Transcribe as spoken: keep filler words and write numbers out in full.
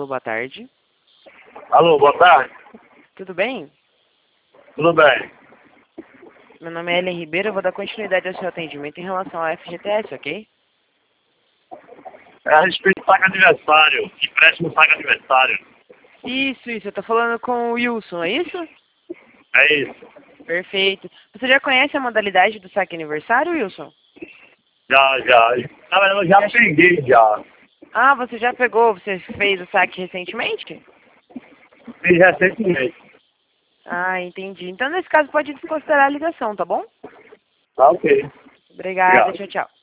boa tarde. Alô, boa tarde. Tudo bem? Tudo bem. Meu nome é Ellen Ribeiro, eu vou dar continuidade ao seu atendimento em relação ao F G T S, ok? É a respeito do saque aniversário. Empréstimo saque aniversário. Isso, isso. Eu tô falando com o Wilson, é isso? É isso. Perfeito. Você já conhece a modalidade do saque aniversário, Wilson? Já, já. Na verdade, eu já peguei já. Ah, você já pegou, você fez o saque recentemente? Fiz recentemente. Ah, entendi. Então, nesse caso, pode desconsiderar a ligação, tá bom? Tá ok. Obrigada, Obrigado. tchau, tchau.